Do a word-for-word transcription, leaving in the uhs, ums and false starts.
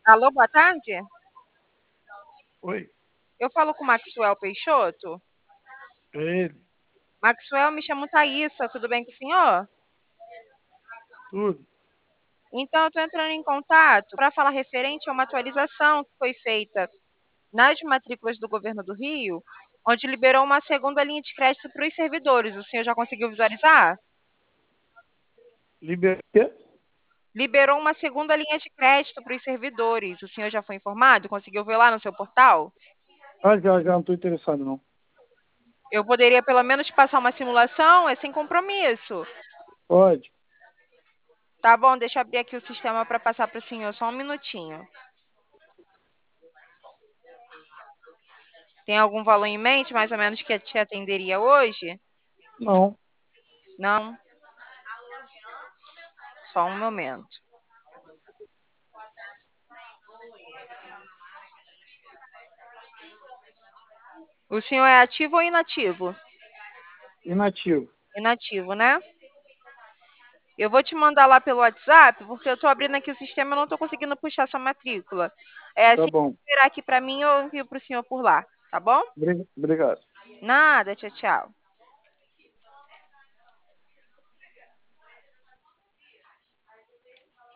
Alô, boa tarde? Oi, Eu falo com o Maxwell Peixoto. é ele, Maxwell, me chamo Thaísa, tudo bem com o senhor? tudo. Então, eu estou entrando em contato para falar referente a uma atualização que foi feita nas matrículas do governo do Rio, onde liberou uma segunda linha de crédito para os servidores. O senhor já conseguiu visualizar? Liberté? Liberou uma segunda linha de crédito para os servidores. O senhor já foi informado? Conseguiu ver lá no seu portal? Ah, já, já não estou interessado, não. Eu poderia pelo menos te passar uma simulação, é sem compromisso. Pode. Tá bom, deixa eu abrir aqui o sistema para passar para o senhor, só um minutinho. Tem algum valor em mente, mais ou menos, que te atenderia hoje? Não, Não? Só um momento. O senhor é ativo ou inativo? inativo. Inativo, né? Eu vou te mandar lá pelo WhatsApp, porque eu estou abrindo aqui o sistema e eu não estou conseguindo puxar sua matrícula. É Tá assim que bom. esperar aqui para mim, eu envio para o senhor por lá, tá bom? Obri- Obrigado. Nada, tchau, tchau.